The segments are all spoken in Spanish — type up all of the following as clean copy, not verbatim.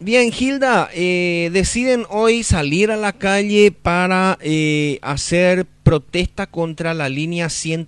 Bien, Hilda, deciden hoy salir a la calle para hacer protesta contra la línea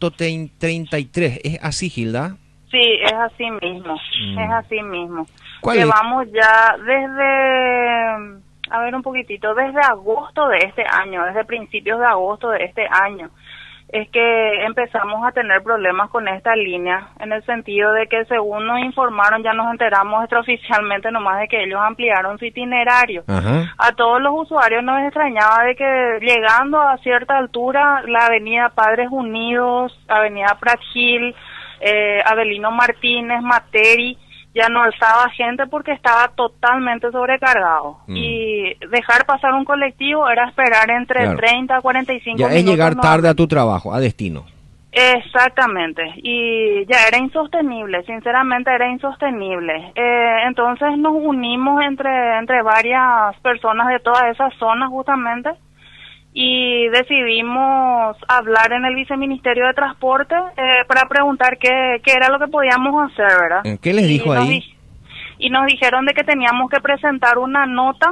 133. ¿Es así, Hilda? Sí, es así mismo, es así mismo. ¿Cuál es? Llevamos ya desde, a ver un poquitito, desde agosto de este año, desde principios de agosto de este año, es que empezamos a tener problemas con esta línea, en el sentido de que según nos informaron, ya nos enteramos extraoficialmente nomás de que ellos ampliaron su itinerario. Ajá. A todos los usuarios nos extrañaba de que llegando a cierta altura, la avenida Padres Unidos, avenida Prat Gil, Avelino Martínez, Materi, ya no alzaba gente porque estaba totalmente sobrecargado. Y dejar pasar un colectivo era esperar entre Claro. 30 a 45 Ya minutos. es llegar tarde a nuevamente. tu trabajo, a destino. Exactamente, y ya era insostenible, sinceramente era insostenible. Entonces nos unimos entre varias personas de todas esas zonas justamente y decidimos hablar en el Viceministerio de Transporte para preguntar qué era lo que podíamos hacer, ¿verdad? ¿Qué les dijo ahí? Y nos dijeron de que teníamos que presentar una nota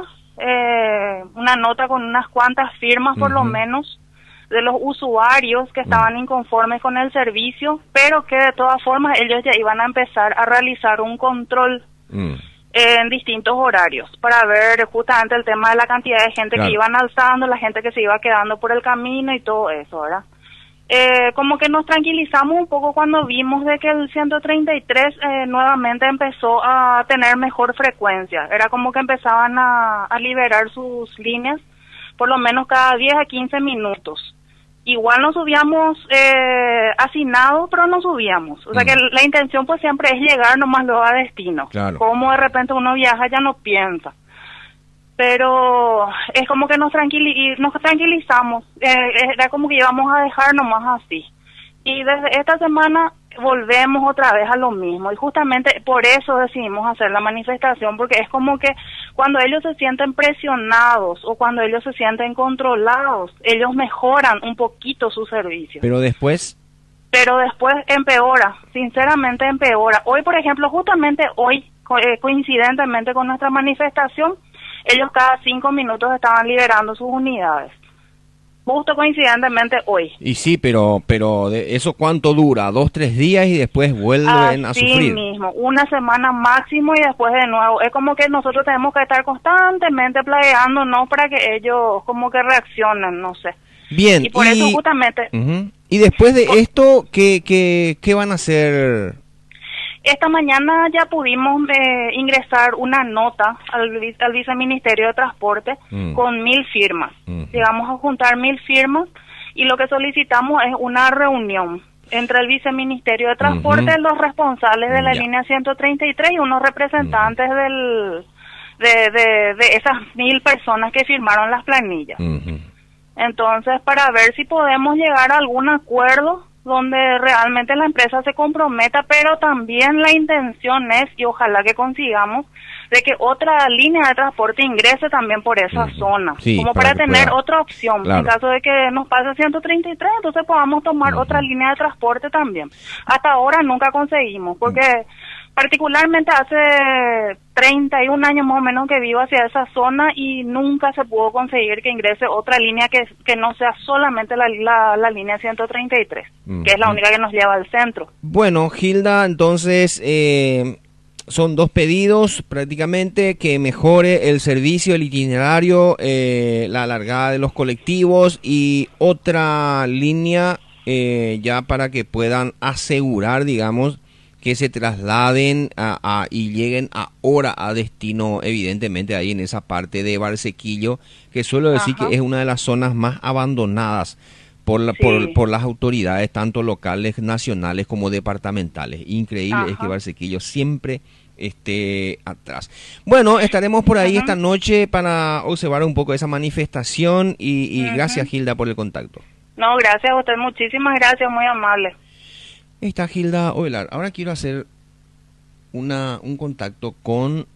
con unas cuantas firmas por lo menos, de los usuarios que estaban inconformes con el servicio, pero que de todas formas ellos ya iban a empezar a realizar un control en distintos horarios para ver justamente el tema de la cantidad de gente Claro. que iban alzando, la gente que se iba quedando por el camino y todo eso, ¿verdad? Como que nos tranquilizamos un poco cuando vimos de que el 133 nuevamente empezó a tener mejor frecuencia. Era como que empezaban a liberar sus líneas por lo menos cada 10 a 15 minutos. Igual nos subíamos hacinados, pero no subíamos. O sea que la intención pues siempre es llegar nomás luego a destino. Claro. Como de repente uno viaja ya no piensa. Pero es como que nos tranquilizamos. Era como que íbamos a dejar nomás así. Y desde esta semana volvemos otra vez a lo mismo. Y justamente por eso decidimos hacer la manifestación, porque es como que cuando ellos se sienten presionados o cuando ellos se sienten controlados, ellos mejoran un poquito su servicio. Pero después, Pero después empeora, sinceramente empeora. Hoy, por ejemplo, justamente hoy, coincidentemente con nuestra manifestación, ellos cada 5 minutos estaban liberando sus unidades. Justo coincidentemente hoy. y sí, pero de ¿eso cuánto dura? 2, 3 días y después vuelven a Así sufrir. mismo, una semana máximo y después de nuevo. Es como que nosotros tenemos que estar constantemente plagueándonos para que ellos como que reaccionen, no sé. Bien, Y por eso justamente... Ujú. Y después de esto, ¿qué van a hacer? Esta mañana ya pudimos ingresar una nota al Viceministerio de Transporte con 1000 firmas. Llegamos a juntar 1000 firmas y lo que solicitamos es una reunión entre el Viceministerio de Transporte, los responsables de la línea 133 y unos representantes de esas 1000 personas que firmaron las planillas. Entonces, para ver si podemos llegar a algún acuerdo donde realmente la empresa se comprometa, pero también la intención es, y ojalá que consigamos, de que otra línea de transporte ingrese también por esa zona, Sí, como para para que tener pueda. otra opción. Claro. En caso de que nos pase 133, entonces podamos tomar otra línea de transporte también. Hasta ahora nunca conseguimos, porque particularmente hace 31 años más o menos que vivo hacia esa zona y nunca se pudo conseguir que ingrese otra línea que no sea solamente la línea 133, que es la única que nos lleva al centro. Bueno, Hilda, entonces son 2 pedidos prácticamente: que mejore el servicio, el itinerario, la largada de los colectivos y otra línea ya para que puedan asegurar, digamos, que se trasladen y lleguen ahora a destino, evidentemente ahí en esa parte de Barsequillo, que suelo decir que es una de las zonas más abandonadas por las autoridades, tanto locales, nacionales como departamentales. Increíble es que Barsequillo siempre esté atrás. Bueno, estaremos por ahí esta noche para observar un poco esa manifestación y gracias, Hilda, por el contacto. No, gracias a usted, muchísimas gracias, muy amable. Ahí está Hilda Ovelar. Ahora quiero hacer un contacto con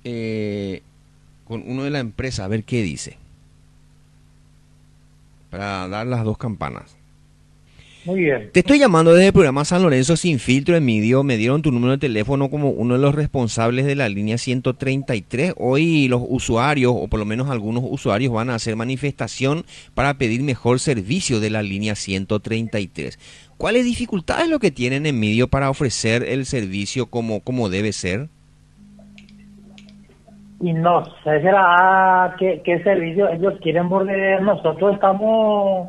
uno de la empresa, a ver qué dice, para dar las 2 campanas. Muy bien. Te estoy llamando desde el programa San Lorenzo Sin Filtro, Emidio. Me dieron tu número de teléfono como uno de los responsables de la línea 133. Hoy los usuarios, o por lo menos algunos usuarios, van a hacer manifestación para pedir mejor servicio de la línea 133. ¿Cuáles dificultades lo que tienen, Emidio, para ofrecer el servicio como debe ser? Y no sé, será qué servicio ellos quieren, porque nosotros estamos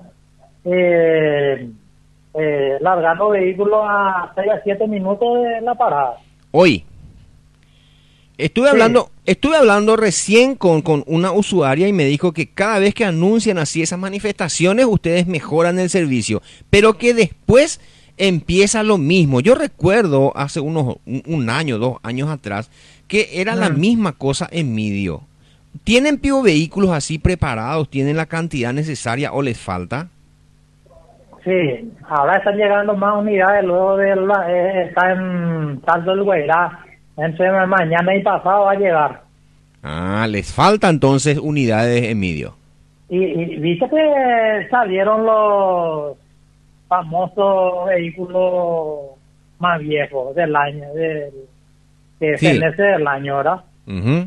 largando vehículos a 6 a 7 minutos de la parada. Hoy. Estuve hablando recién con una usuaria y me dijo que cada vez que anuncian así esas manifestaciones, ustedes mejoran el servicio, pero que después empieza lo mismo. Yo recuerdo hace un año, 2 años atrás, que era la misma cosa en Midio. ¿Tienen vehículos así preparados? ¿Tienen la cantidad necesaria o les falta? Sí, ahora están llegando más unidades, luego está en Salto del Guairá, entre mañana y pasado va a llegar. Ah, les falta entonces unidades en Midio. Y viste que salieron los famosos vehículos más viejos del año, Sí. del año, ¿verdad? Uh-huh.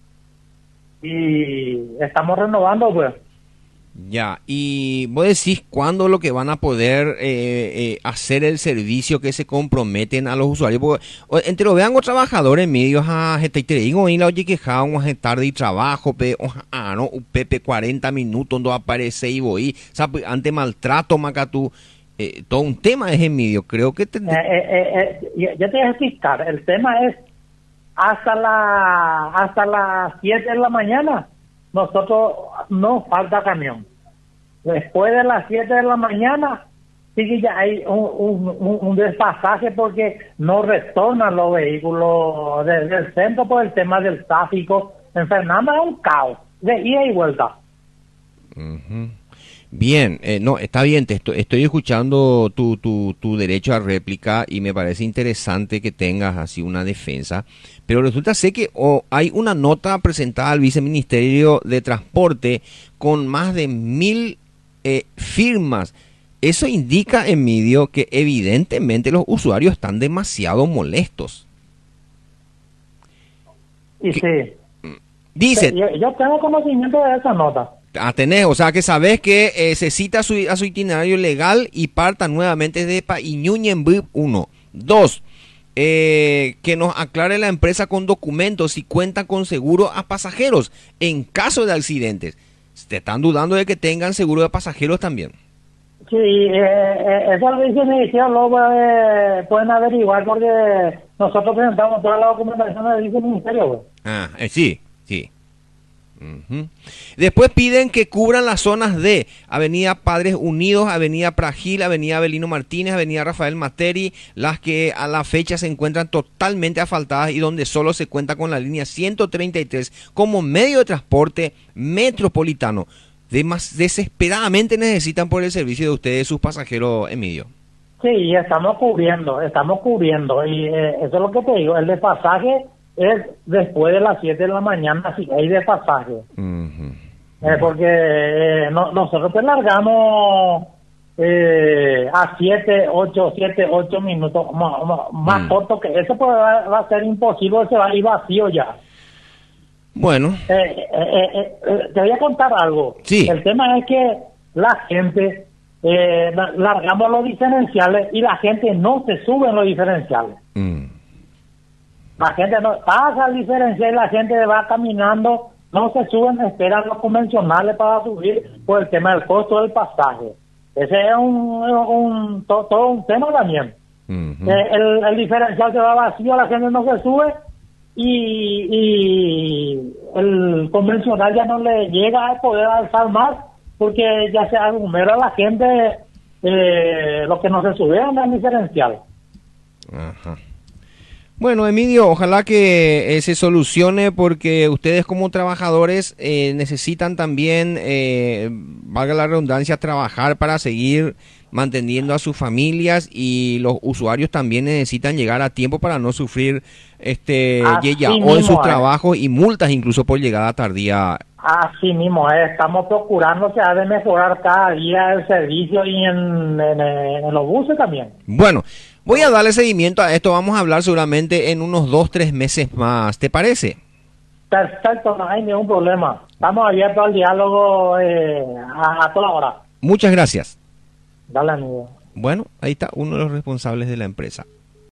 Y estamos renovando, pues. Ya, y vos decís cuándo lo que van a poder hacer el servicio que se comprometen a los usuarios, porque entre los vean los trabajadores medios a digo y la oye quejado a tarde y trabajo no pepe 40 minutos no aparece y voy, o sea, ante maltrato macatú, todo un tema es en medio, creo que yo te voy a explicar, el tema es hasta las 7 de la mañana nosotros no falta camión. Después de las 7 de la mañana sí que ya hay un despasaje porque no retornan los vehículos del centro por el tema del tráfico. En Fernanda es un caos de ida y vuelta. Uh-huh. Bien, no, está bien, estoy escuchando tu derecho a réplica y me parece interesante que tengas así una defensa, pero resulta ser que hay una nota presentada al Viceministerio de Transporte con más de 1.000 firmas. Eso indica, Emidio, que evidentemente los usuarios están demasiado molestos. Y sí. Dice, yo tengo conocimiento de esa nota. Tenés, o sea que sabés que se cita a su itinerario legal y parta nuevamente de Iñuñen 1. 2. Que nos aclare la empresa con documentos si cuenta con seguro a pasajeros en caso de accidentes. Te están dudando de que tengan seguro de pasajeros también. Sí, eso lo dice mi edición, luego pueden averiguar porque nosotros presentamos toda la documentación del viceministerio. Sí. Uh-huh. Después piden que cubran las zonas de Avenida Padres Unidos, Avenida Pragil, Avenida Avelino Martínez, Avenida Rafael Materi, las que a la fecha se encuentran totalmente asfaltadas y donde solo se cuenta con la línea 133 como medio de transporte metropolitano. Desesperadamente necesitan por el servicio de ustedes sus pasajeros, Emidio. Sí, estamos cubriendo y eso es lo que te digo, el despasaje es después de las 7 de la mañana, si hay despasaje. Uh-huh. Porque nosotros te largamos a 8 minutos, más corto que eso, pues va a ser imposible, se va a ir vacío ya. Bueno. Te voy a contar algo. Sí. El tema es que la gente, largamos los diferenciales y la gente no se sube en los diferenciales. La gente no pasa el diferencial y la gente va caminando, no se suben, esperan los convencionales para subir por el tema del costo del pasaje. Ese es todo un tema también. Uh-huh. El diferencial se va vacío, la gente no se sube y el convencional ya no le llega a poder alzar más porque ya se aglomera la gente lo que no se sube en el diferencial. Ajá. Bueno, Emidio, ojalá que se solucione porque ustedes como trabajadores necesitan también, valga la redundancia, trabajar para seguir manteniendo a sus familias y los usuarios también necesitan llegar a tiempo para no sufrir o en sus trabajos y multas incluso por llegada tardía Así mismo, estamos procurando que ha de mejorar cada día el servicio y en los buses también. Bueno, voy a darle seguimiento a esto. Vamos a hablar seguramente en unos 2, 3 meses más. ¿Te parece? Perfecto, no hay ningún problema. Estamos abiertos al diálogo a toda hora. Muchas gracias. Dale, amigo. Bueno, ahí está uno de los responsables de la empresa.